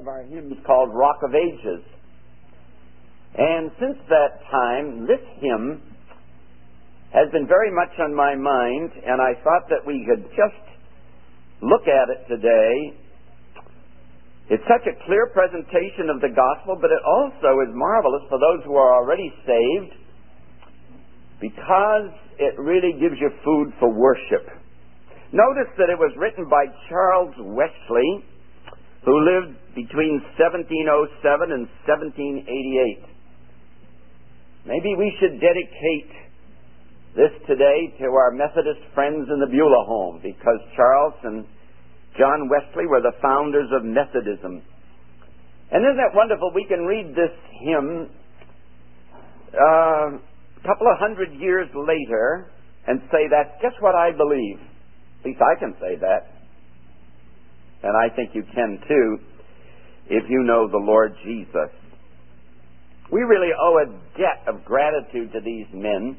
of our hymns called Rock of Ages. And since that time, this hymn has been very much on my mind, and I thought that we could just look at it today. It's such a clear presentation of the gospel, but it also is marvelous for those who are already saved because it really gives you food for worship. Notice that it was written by Charles Wesley, who lived between 1707 and 1788. Maybe we should dedicate this today to our Methodist friends in the Beulah home, because Charles and John Wesley were the founders of Methodism. And isn't that wonderful? We can read this hymn a couple of hundred years later and say, that's just what I believe. At least I can say that. And I think you can too, if you know the Lord Jesus. We really owe a debt of gratitude to these men,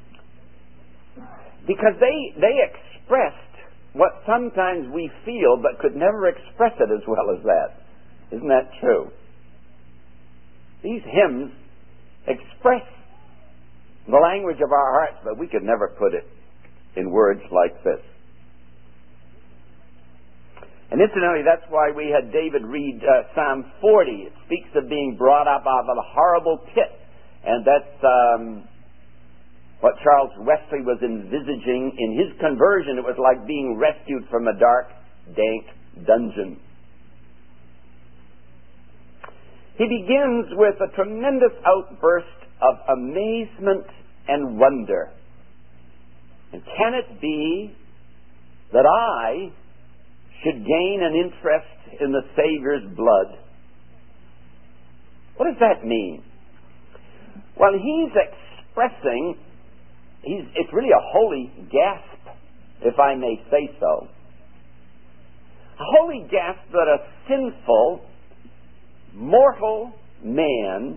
because they expressed what sometimes we feel but could never express it as well as that. Isn't that true? These hymns express the language of our hearts, but we could never put it in words like this. And incidentally, that's why we had David read Psalm 40. It speaks of being brought up out of a horrible pit. And that's what Charles Wesley was envisaging in his conversion. It was like being rescued from a dark, dank dungeon. He begins with a tremendous outburst of amazement and wonder. And can it be that I should gain an interest in the Savior's blood? What does that mean? Well, he's expressing, it's really a holy gasp, if I may say so. A holy gasp that a sinful, mortal man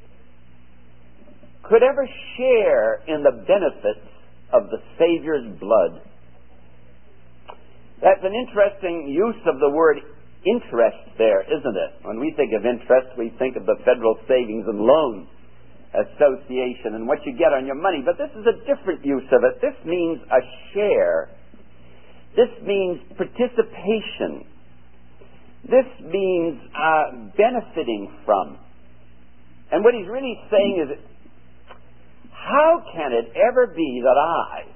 could ever share in the benefits of the Savior's blood. That's an interesting use of the word interest there, isn't it? When we think of interest, we think of the Federal Savings and Loan Association and what you get on your money. But this is a different use of it. This means a share. This means participation. This means benefiting from. And what he's really saying is, how can it ever be that I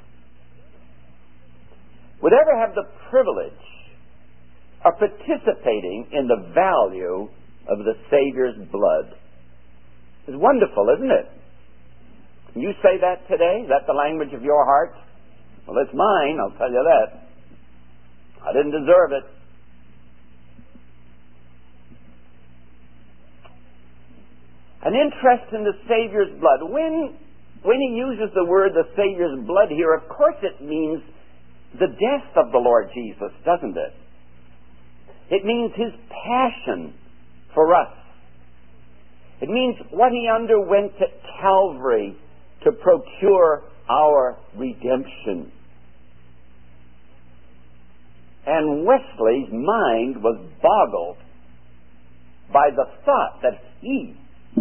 would ever have the privilege of participating in the value of the Savior's blood? It's wonderful, isn't it? Can you say that today? Is that the language of your heart? Well, it's mine, I'll tell you that. I didn't deserve it. An interest in the Savior's blood. When he uses the word the Savior's blood here, of course it means the death of the Lord Jesus, doesn't it? It means his passion for us. It means what he underwent at Calvary to procure our redemption. And Wesley's mind was boggled by the thought that he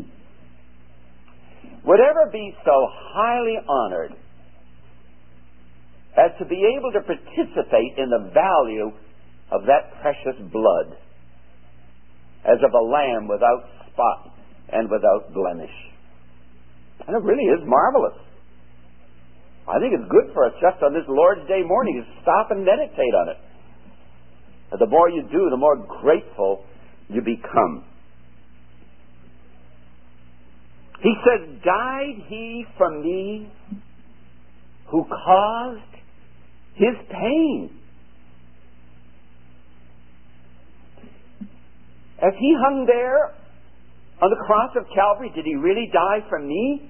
would ever be so highly honored as to be able to participate in the value of that precious blood as of a lamb without spot and without blemish. And it really is marvelous. I think it's good for us just on this Lord's Day morning to stop and meditate on it. And the more you do, the more grateful you become. He says, died he for me who caused his pain. As he hung there on the cross of Calvary, did he really die for me?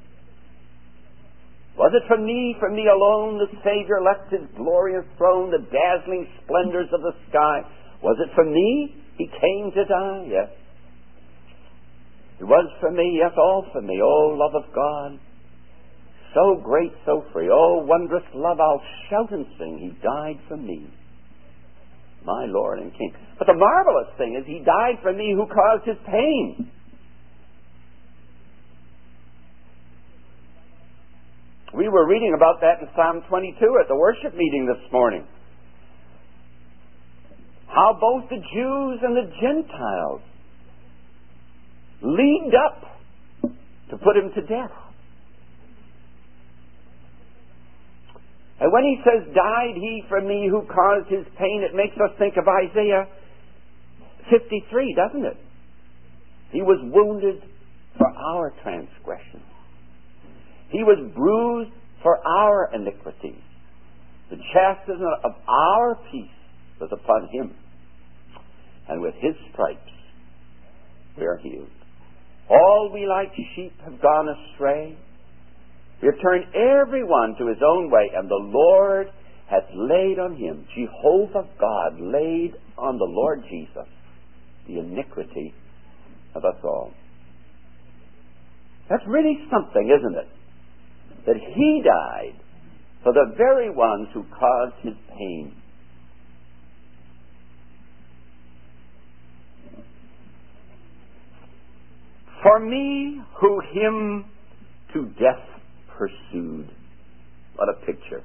Was it for me alone, the Savior left his glorious throne, the dazzling splendors of the sky? Was it for me he came to die? Yes. It was for me, yes, all for me. Oh, love of God, so great, so free. Oh, wondrous love, I'll shout and sing, he died for me. my Lord and King. But the marvelous thing is, He died for me who caused His pain. We were reading about that in Psalm 22 at the worship meeting this morning. How both the Jews and the Gentiles leagued up to put Him to death. And when He says, died He for me who caused His pain, it makes us think of Isaiah 53, doesn't it? He was wounded for our transgressions. He was bruised for our iniquities. The chastisement of our peace was upon Him. And with His stripes we are healed. All we like sheep have gone astray. We have turned every one to his own way, and the Lord hath laid on Him, Jehovah God laid on the Lord Jesus, the iniquity of us all. That's really something, isn't it? That He died for the very ones who caused His pain. For me, who Him to death pursued. What a picture.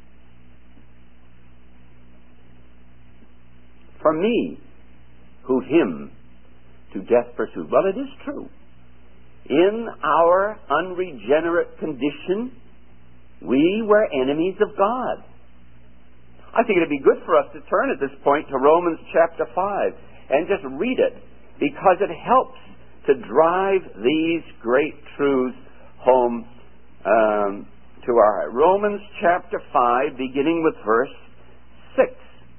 For me, who Him to death pursued. Well, it is true. In our unregenerate condition, we were enemies of God. I think it'd be good for us to turn at this point to Romans chapter 5 and just read it, because it helps to drive these great truths home to our heart. Romans chapter 5, beginning with verse 6.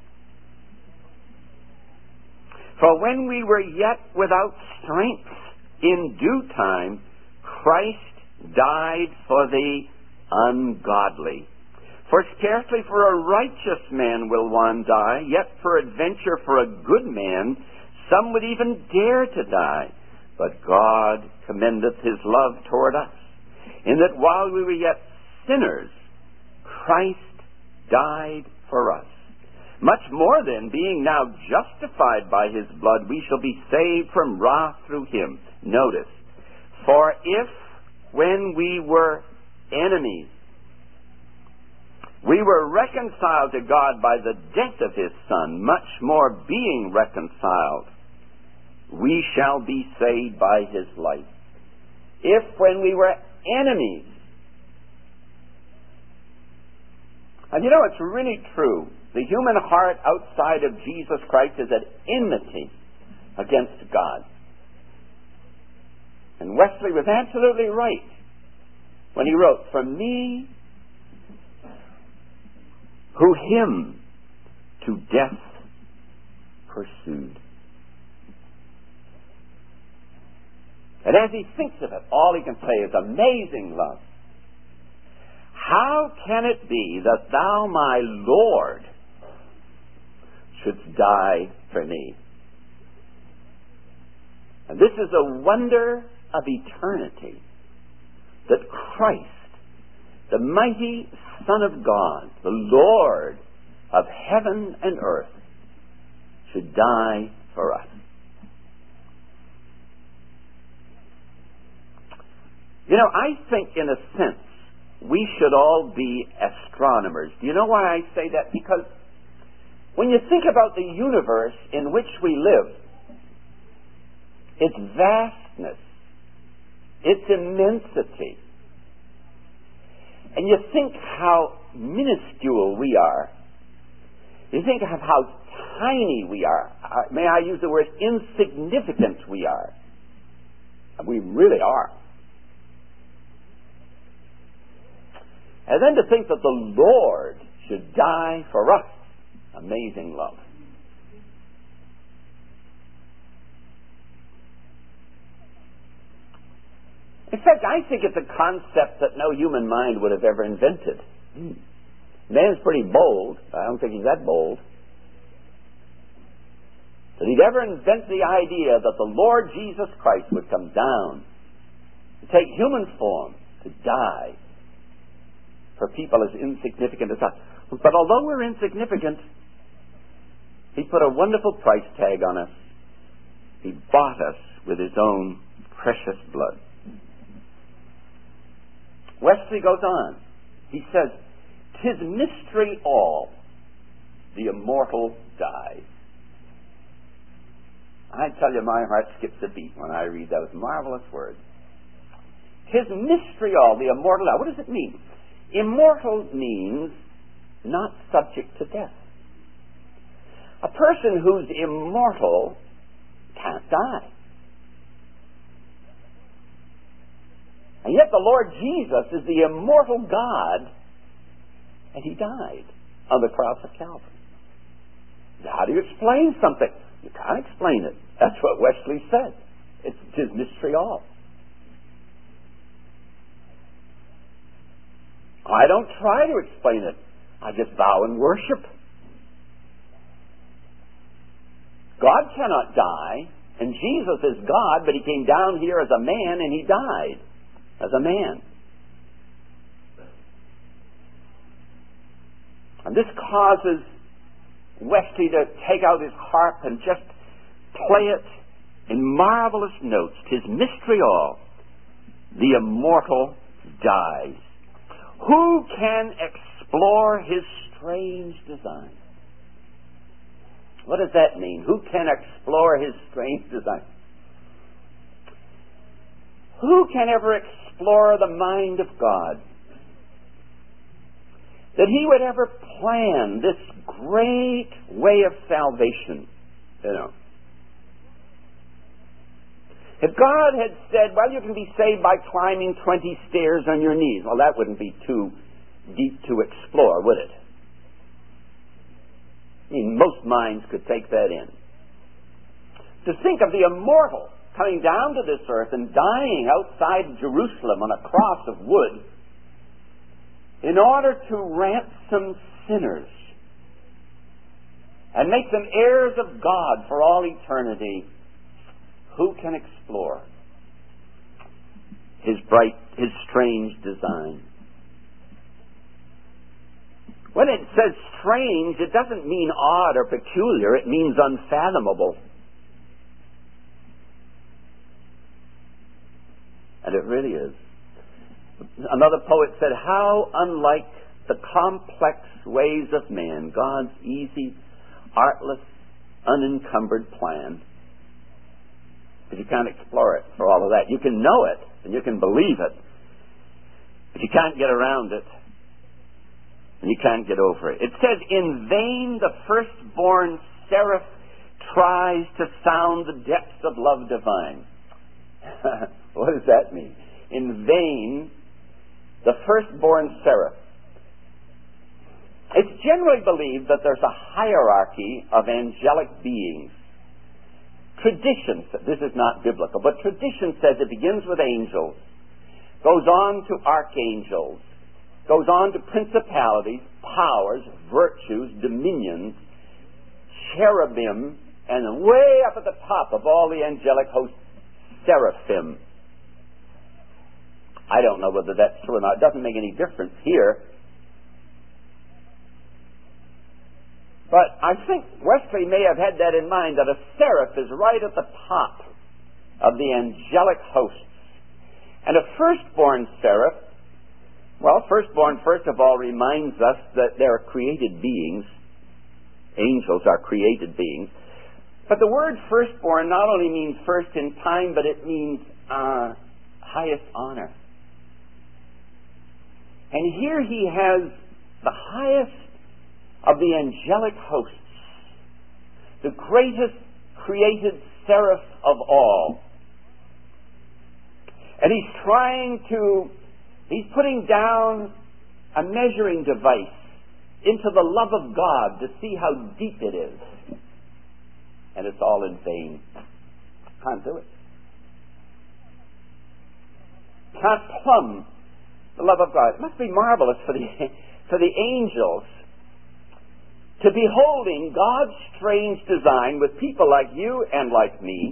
For when we were yet without strength, in due time, Christ died for the ungodly. For scarcely for a righteous man will one die, yet peradventure for a good man some would even dare to die. But God commendeth His love toward us, in that while we were yet sinners, Christ died for us. Much more then, being now justified by His blood, we shall be saved from wrath through Him. Notice, for if when we were enemies, we were reconciled to God by the death of His Son, much more being reconciled, we shall be saved by His life. If when we were enemies, and you know, it's really true. The human heart outside of Jesus Christ is at enmity against God. And Wesley was absolutely right when he wrote, for me, who Him to death pursued. And as he thinks of it, all he can say is, amazing love. How can it be that Thou, my Lord, shouldst die for me? And this is a wonder of eternity, that Christ, the mighty Son of God, the Lord of heaven and earth, should die for us. You know, I think in a sense we should all be astronomers. Do you know why I say that? Because when you think about the universe in which we live, its vastness, its immensity, and you think how minuscule we are, you think of how tiny we are, may I use the word insignificant we are. We really are. And then to think that the Lord should die for us. Amazing love. In fact, I think it's a concept that no human mind would have ever invented. Man's pretty bold. I don't think he's that bold. That he'd ever invent the idea that the Lord Jesus Christ would come down, to take human form, to die for people as insignificant as us. But although we're insignificant, He put a wonderful price tag on us. He bought us with His own precious blood. Wesley goes on. He says, "'Tis mystery all, the immortal dies." I tell you, my heart skips a beat when I read those marvelous words. "'Tis mystery all, the immortal dies." What does it mean? Immortal means not subject to death. A person who's immortal can't die. And yet the Lord Jesus is the immortal God, and He died on the cross of Calvary. How do you explain something? You can't explain it. That's what Wesley said. It's His mystery all. I don't try to explain it. I just bow and worship. God cannot die, and Jesus is God, but He came down here as a man and He died as a man. And this causes Wesley to take out his harp and just play it in marvelous notes. "'Tis mystery all, the immortal dies. Who can explore His strange design?" What does that mean? Who can explore His strange design? Who can ever explore the mind of God? That He would ever plan this great way of salvation, If God had said, well, you can be saved by climbing 20 stairs on your knees, well, that wouldn't be too deep to explore, would it? I mean, most minds could take that in. To think of the immortal coming down to this earth and dying outside Jerusalem on a cross of wood in order to ransom sinners and make them heirs of God for all eternity. Who can explore His strange design? When it says strange, it doesn't mean odd or peculiar. It means unfathomable. And it really is. Another poet said, "How unlike the complex ways of man, God's easy, artless, unencumbered plan." But you can't explore it for all of that. You can know it, and you can believe it, but you can't get around it, and you can't get over it. It says, "In vain the firstborn seraph tries to sound the depths of love divine." What does that mean? In vain, the firstborn seraph. It's generally believed that there's a hierarchy of angelic beings. Tradition, this is not biblical, but tradition says it begins with angels, goes on to archangels, goes on to principalities, powers, virtues, dominions, cherubim, and way up at the top of all the angelic hosts, seraphim. I don't know whether that's true or not. It doesn't make any difference here. But I think Wesley may have had that in mind, that a seraph is right at the top of the angelic hosts. And a firstborn seraph, well, firstborn, first of all, reminds us that they're created beings. Angels are created beings. But the word firstborn not only means first in time, but it means highest honor. And here he has the highest of the angelic hosts, the greatest created seraph of all. And he's putting down a measuring device into the love of God to see how deep it is. And it's all in vain. Can't do it. Can't plumb the love of God. It must be marvelous for the angels to be holding God's strange design with people like you and like me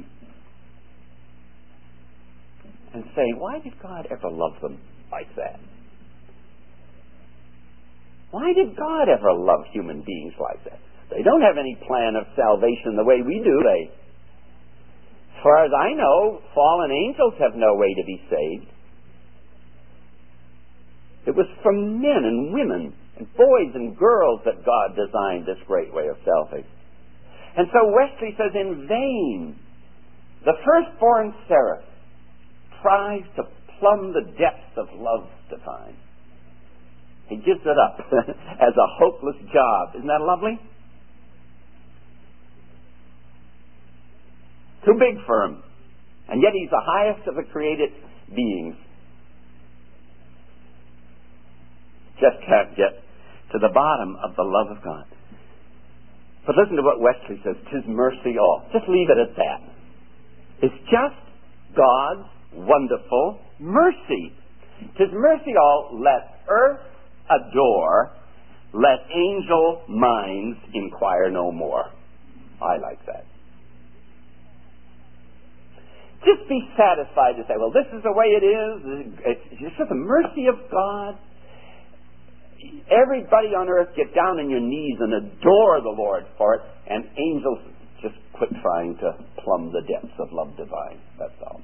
and say, why did God ever love them like that? Why did God ever love human beings like that? They don't have any plan of salvation the way we do, they. As far as I know, fallen angels have no way to be saved. It was from men and women and boys and girls that God designed this great way of salvation. And so Wesley says, in vain, the firstborn seraph tries to plumb the depths of love divine. He gives it up as a hopeless job. Isn't that lovely? Too big for him. And yet he's the highest of the created beings. Just can't get to the bottom of the love of God. But listen to what Wesley says. 'Tis mercy all. Just leave it at that. It's just God's wonderful mercy. 'Tis mercy all. Let earth adore. Let angel minds inquire no more. I like that. Just be satisfied to say, well, this is the way it is. It's just the mercy of God. Everybody on earth get down on your knees and adore the Lord for it, and angels just quit trying to plumb the depths of love divine. That's all.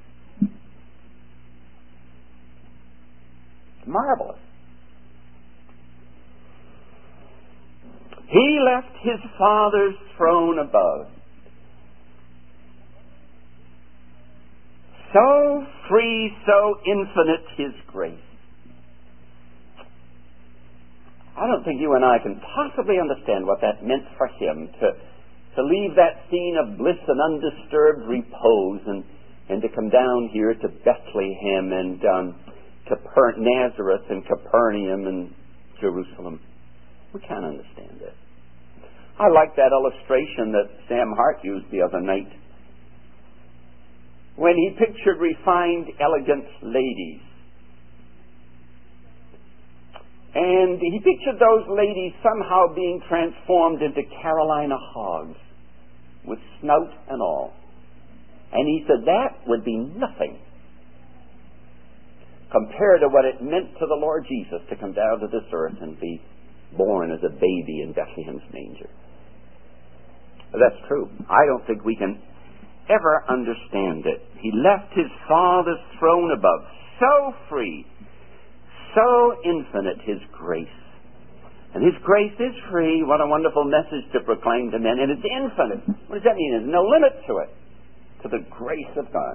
Marvelous. He left his Father's throne above. So free, so infinite his grace. I don't think you and I can possibly understand what that meant for him to leave that scene of bliss and undisturbed repose and to come down here to Bethlehem and Nazareth and Capernaum and Jerusalem. We can't understand it. I like that illustration that Sam Hart used the other night when he pictured refined, elegant ladies. And he pictured those ladies somehow being transformed into Carolina hogs with snout and all. And he said that would be nothing compared to what it meant to the Lord Jesus to come down to this earth and be born as a baby in Bethlehem's manger. That's true. I don't think we can ever understand it. He left his Father's throne above, so free, so infinite his grace. And his grace is free. What a wonderful message to proclaim to men. And it's infinite. What does that mean? There's no limit to it. To the grace of God.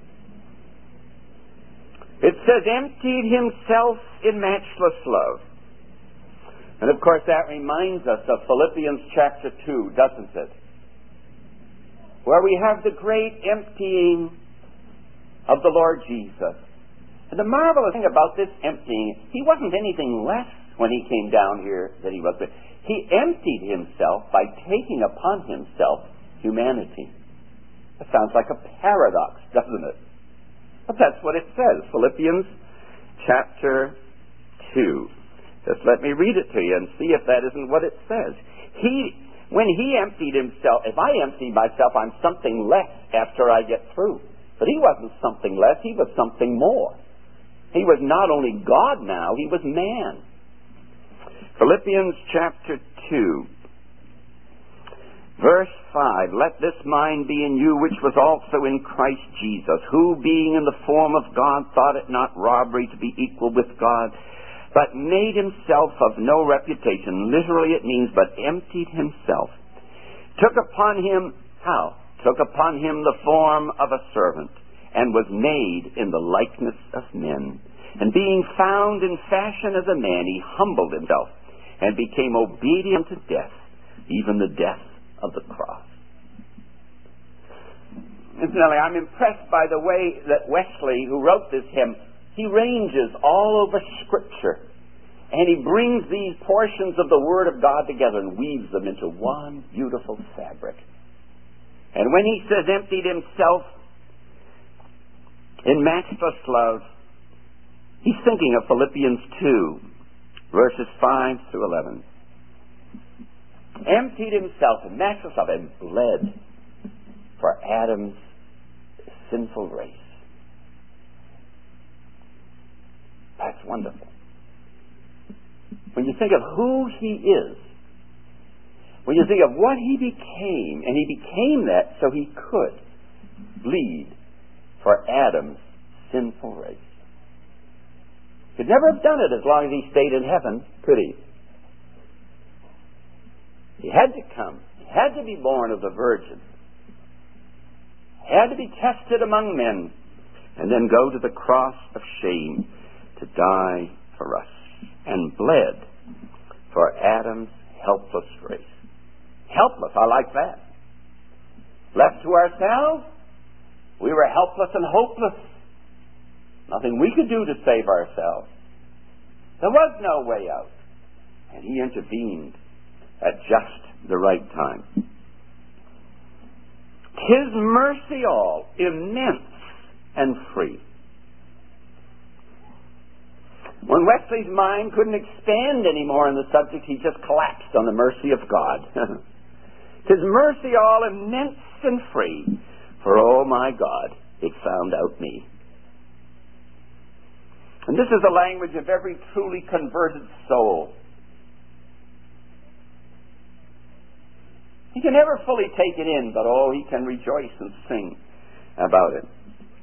It says, emptied himself in matchless love. And of course that reminds us of Philippians chapter 2, doesn't it? Where we have the great emptying of the Lord Jesus. And the marvelous thing about this emptying, he wasn't anything less when he came down here than he was. He emptied himself by taking upon himself humanity. That sounds like a paradox, doesn't it? But that's what it says. Philippians chapter 2. Just let me read it to you and see if that isn't what it says. When he emptied himself, if I empty myself, I'm something less after I get through. But he wasn't something less, he was something more. He was not only God now, he was man. Philippians chapter 2, verse 5, let this mind be in you which was also in Christ Jesus, who being in the form of God thought it not robbery to be equal with God, but made himself of no reputation. Literally it means, but emptied himself. Took upon him, how? Took upon him the form of a servant, and was made in the likeness of men. And being found in fashion as a man, he humbled himself, and became obedient to death, even the death of the cross. Incidentally, I'm impressed by the way that Wesley, who wrote this hymn, he ranges all over Scripture, and he brings these portions of the Word of God together and weaves them into one beautiful fabric. And when he says emptied himself in matchless love, he's thinking of Philippians 2, verses 5 through 11. Emptied himself in matchless love and bled for Adam's sinful race. That's wonderful. When you think of who he is when you think of what he became, and he became that so he could bleed for Adam's sinful race. Could never have done it as long as he stayed in heaven, could he? He had to come. He had to be born of the Virgin. He had to be tested among men, and then go to the cross of shame to die for us, and bled for Adam's helpless race. Helpless, I like that. Left to ourselves, we were helpless and hopeless. Nothing we could do to save ourselves. There was no way out. And he intervened at just the right time. His mercy all, immense and free. When Wesley's mind couldn't expand anymore on the subject, he just collapsed on the mercy of God. His mercy all, immense and free, for oh my God, it found out me. And this is the language of every truly converted soul. He can never fully take it in, but oh, he can rejoice and sing about it.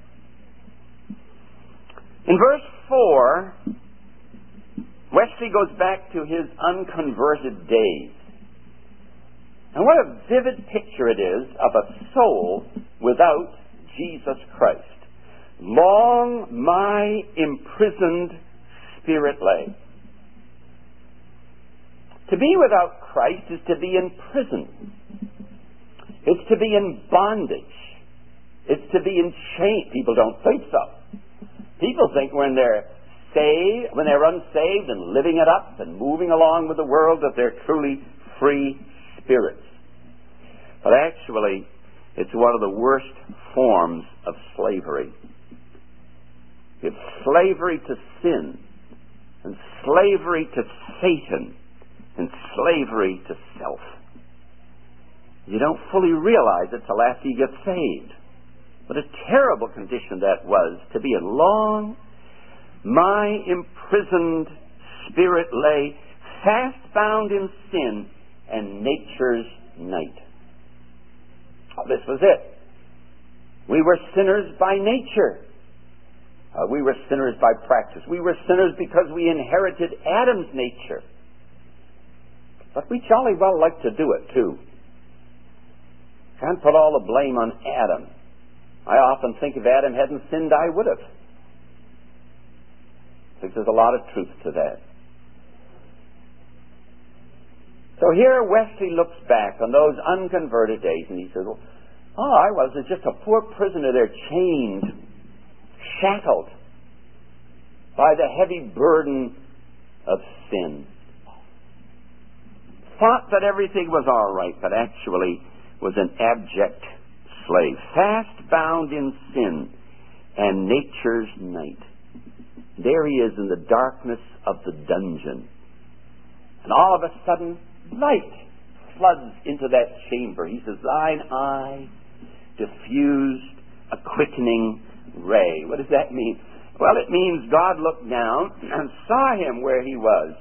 In verse 4, Wesley goes back to his unconverted days. And what a vivid picture it is of a soul without Jesus Christ. Long my imprisoned spirit lay. To be without Christ is to be in prison. It's to be in bondage. It's to be in chains. People don't think so. People think when they're saved, when they're unsaved and living it up and moving along with the world, that they're truly free spirits. But actually, it's one of the worst forms of slavery. It's slavery to sin, and slavery to Satan, and slavery to self. You don't fully realize it till after you get saved. What a terrible condition that was, to be in long, my imprisoned spirit lay, fast bound in sin and nature's night. Oh, this was it. We were sinners by nature. We were sinners by practice. We were sinners because we inherited Adam's nature. But we jolly well like to do it too. Can't put all the blame on Adam. I often think if Adam hadn't sinned, I would have. I think there's a lot of truth to that. So here Wesley looks back on those unconverted days and he says, oh, I was just a poor prisoner there, chained, shackled by the heavy burden of sin. Thought that everything was all right, but actually was an abject slave, fast bound in sin and nature's night. There he is in the darkness of the dungeon. And all of a sudden, light floods into that chamber. He says, thine eye diffused a quickening ray. What does that mean? Well, it means God looked down and saw him where he was.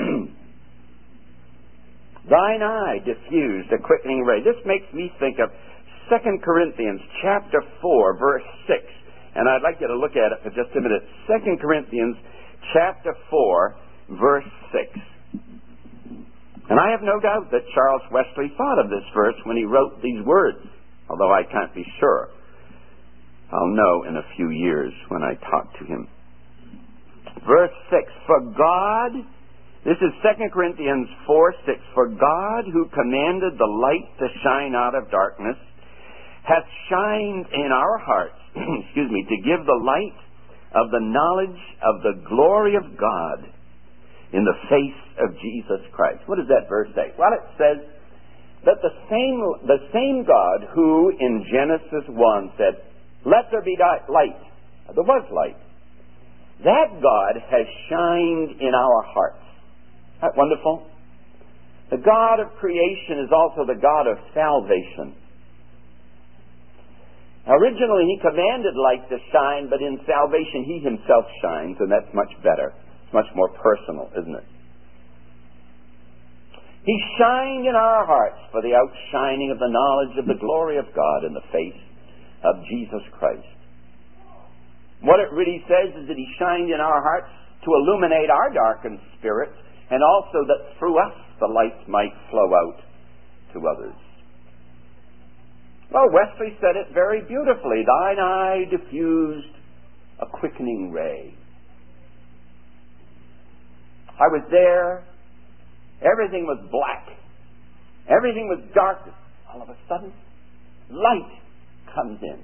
Thine eye diffused a quickening ray. This makes me think of 2 Corinthians chapter 4, verse 6. And I'd like you to look at it for just a minute. 2 Corinthians chapter 4, verse 6. And I have no doubt that Charles Wesley thought of this verse when he wrote these words, although I can't be sure. I'll know in a few years when I talk to him. Verse 6, for God, this is 2 Corinthians 4:6, for God who commanded the light to shine out of darkness hath shined in our hearts, to give the light of the knowledge of the glory of God in the face of Jesus Christ. What does that verse say? Well, it says that the same God who in Genesis 1 said, let there be light. There was light. That God has shined in our hearts. Isn't that wonderful? The God of creation is also the God of salvation. Originally, he commanded light to shine, but in salvation, he himself shines, and that's much better. It's much more personal, isn't it? He shined in our hearts for the outshining of the knowledge of the glory of God in the face of Jesus Christ. What it really says is that He shined in our hearts to illuminate our darkened spirits, and also that through us the light might flow out to others. Well, Wesley said it very beautifully. Thine eye diffused a quickening ray. I was there. Everything was black. Everything was darkness. All of a sudden, light comes in.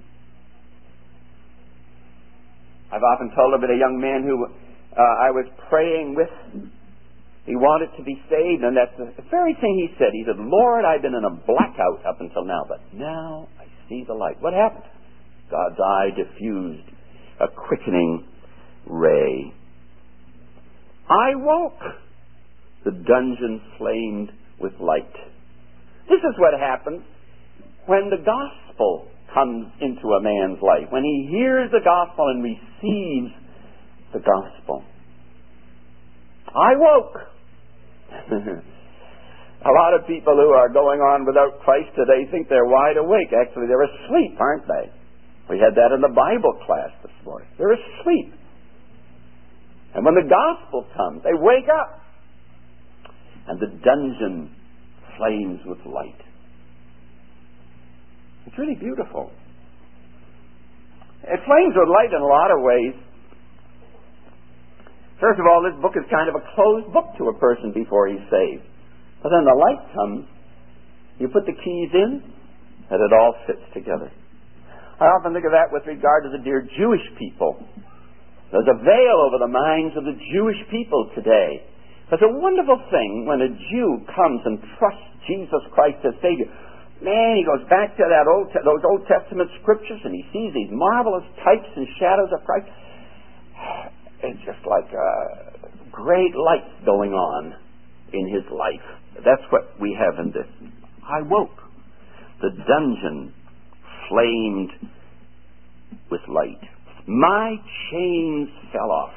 I've often told about a young man who I was praying with. He wanted to be saved, and that's the very thing he said. He said, Lord, I've been in a blackout up until now, but now I see the light. What happened? God's eye diffused a quickening ray. I woke. The dungeon flamed with light. This is what happens when the gospel comes into a man's life, when he hears the gospel and receives the gospel. I woke. A lot of people who are going on without Christ today think they're wide awake. Actually, they're asleep, aren't they? We had that in the Bible class this morning. They're asleep. And when the gospel comes, they wake up. And the dungeon flames with light. It's really beautiful. It flames with light in a lot of ways. First of all, this book is kind of a closed book to a person before he's saved. But then the light comes, you put the keys in, and it all fits together. I often think of that with regard to the dear Jewish people. There's a veil over the minds of the Jewish people today. It's a wonderful thing when a Jew comes and trusts Jesus Christ as Savior. Man, he goes back to those Old Testament scriptures and he sees these marvelous types and shadows of Christ. It's just like great light going on in his life. That's what we have in this. I woke. The dungeon flamed with light. My chains fell off.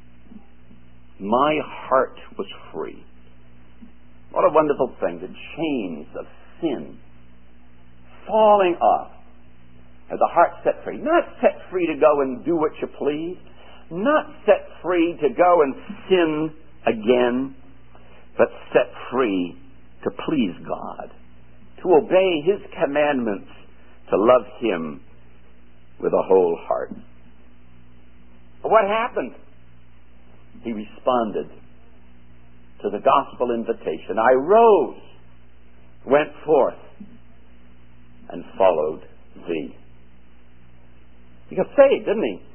My heart was free. What a wonderful thing. The chains of sin falling off. As the heart set free. Not set free to go and do what you please. Not set free to go and sin again. But set free to please God. To obey His commandments. To love Him with a whole heart. But what happened? He responded to the gospel invitation. I rose, went forth, and followed thee. He got saved, didn't he?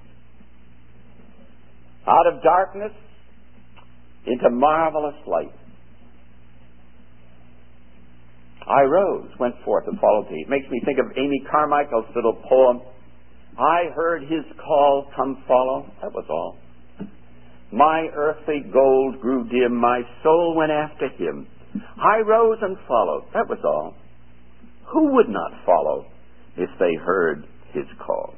Out of darkness into marvelous light. I rose, went forth, and followed thee. It makes me think of Amy Carmichael's little poem. I heard his call, come follow. That was all. My earthly gold grew dim, my soul went after him. I rose and followed. That was all. Who would not follow if they heard his call?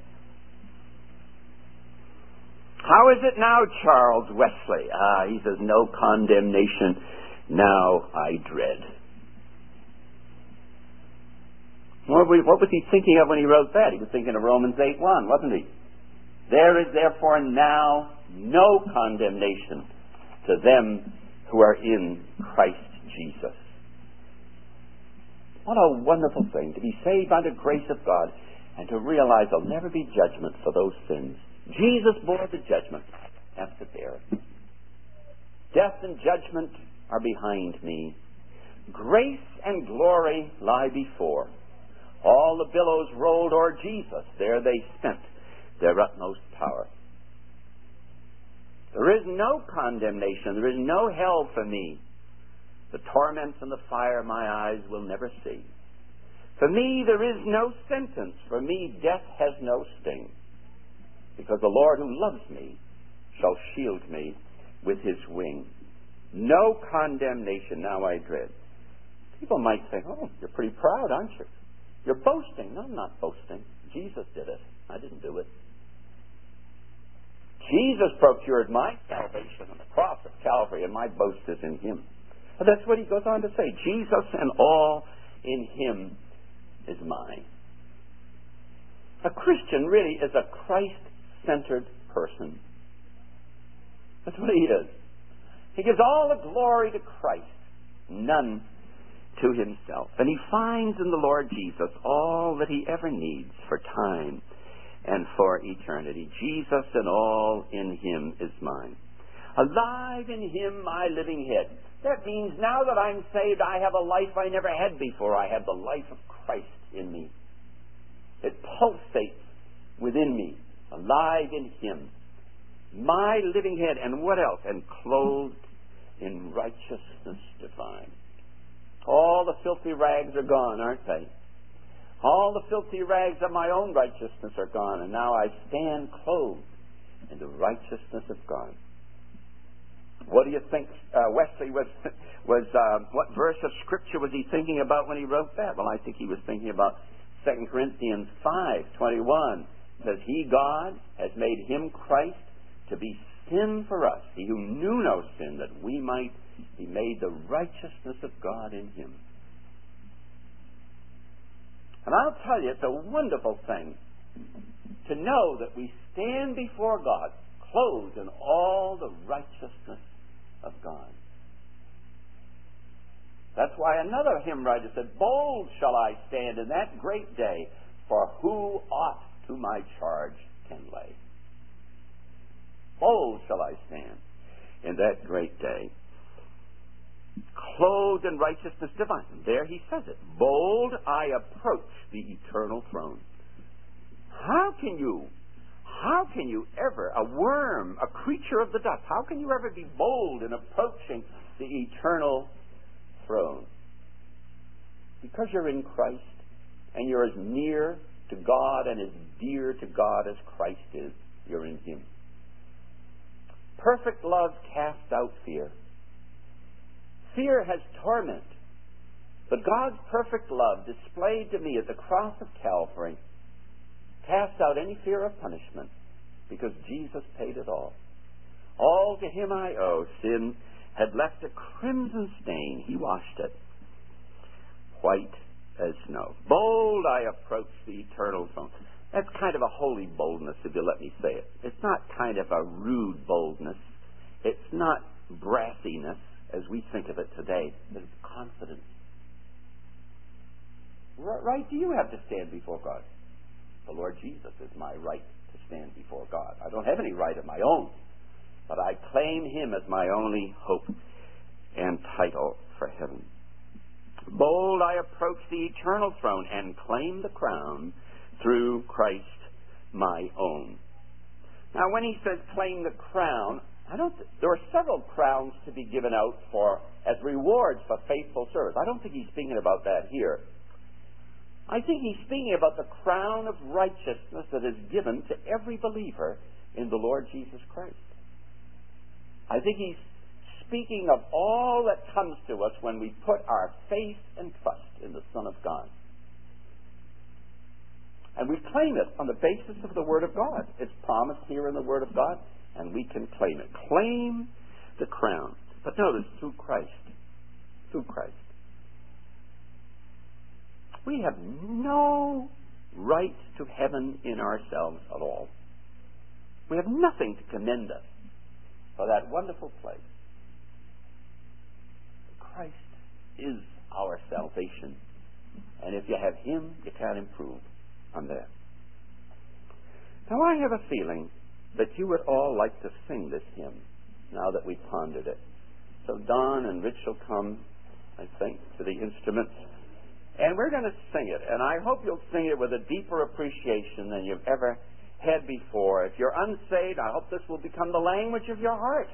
How is it now, Charles Wesley? He says, no condemnation, now I dread. What was he thinking of when he wrote that? He was thinking of Romans 8:1, wasn't he? There is therefore now no condemnation to them who are in Christ Jesus. What a wonderful thing to be saved by the grace of God and to realize there'll never be judgment for those sins. Jesus bore the judgment. I have to bear it. Death and judgment are behind me. Grace and glory lie before. All the billows rolled o'er Jesus. There they spent their utmost power. There is no condemnation. There is no hell for me. The torments and the fire my eyes will never see. For me there is no sentence. For me death has no sting. Because the Lord who loves me shall shield me with his wing. No condemnation now I dread. People might say, oh, you're pretty proud, aren't you? You're boasting. No, I'm not boasting. Jesus did it. I didn't do it. Jesus procured my salvation on the cross of Calvary, and my boast is in him. But that's what he goes on to say. Jesus and all in him is mine. A Christian really is a Christ-centered person. That's what he is. He gives all the glory to Christ, none to himself. And he finds in the Lord Jesus all that he ever needs for time and for eternity. Jesus and all in him is mine. Alive in him, my living head. That means now that I'm saved, I have a life I never had before. I have the life of Christ in me. It pulsates within me, alive in him. My living head, and what else? And clothed in righteousness divine. All the filthy rags are gone, aren't they? All the filthy rags of my own righteousness are gone, and now I stand clothed in the righteousness of God. What do you think Wesley was what verse of Scripture was he thinking about when he wrote that? Well, I think he was thinking about 2 Corinthians 5:21. It says, he, God, has made him, Christ, to be sin for us, he who knew no sin, that we might be made the righteousness of God in him. And I'll tell you, it's a wonderful thing to know that we stand before God clothed in all the righteousness of God. That's why another hymn writer said, bold shall I stand in that great day, for who aught to my charge can lay. Bold shall I stand in that great day, clothed in righteousness divine. There he says it. Bold I approach the eternal throne. How can you ever, a worm, a creature of the dust, how can you ever be bold in approaching the eternal throne? Because you're in Christ, and you're as near to God and as dear to God as Christ is. You're in him. Perfect love casts out fear. Fear has torment. But God's perfect love, displayed to me at the cross of Calvary, casts out any fear of punishment, because Jesus paid it all. All to him I owe. Sin had left a crimson stain. He washed it white as snow. Bold I approach the eternal throne. That's kind of a holy boldness, if you let me say it. It's not kind of a rude boldness. It's not brassiness, as we think of it today, but it's confidence. Right do you have to stand before God? The Lord Jesus is my right to stand before God. I don't have any right of my own, but I claim him as my only hope and title for heaven. Bold I approach the eternal throne and claim the crown through Christ my own. Now, when he says claim the crown, there are several crowns to be given out as rewards for faithful service. I don't think he's speaking about that here. I think he's speaking about the crown of righteousness that is given to every believer in the Lord Jesus Christ. I think he's speaking of all that comes to us when we put our faith and trust in the Son of God. And we claim it on the basis of the Word of God. It's promised here in the Word of God, and we can claim it. Claim the crown. But notice, through Christ. Through Christ. We have no right to heaven in ourselves at all. We have nothing to commend us for that wonderful place. Christ is our salvation. And if you have him, you can't improve on that. Now, I have a feeling that you would all like to sing this hymn now that we've pondered it. So Don and Rich will come, I think, to the instruments. And we're going to sing it. And I hope you'll sing it with a deeper appreciation than you've ever had before. If you're unsaved, I hope this will become the language of your heart.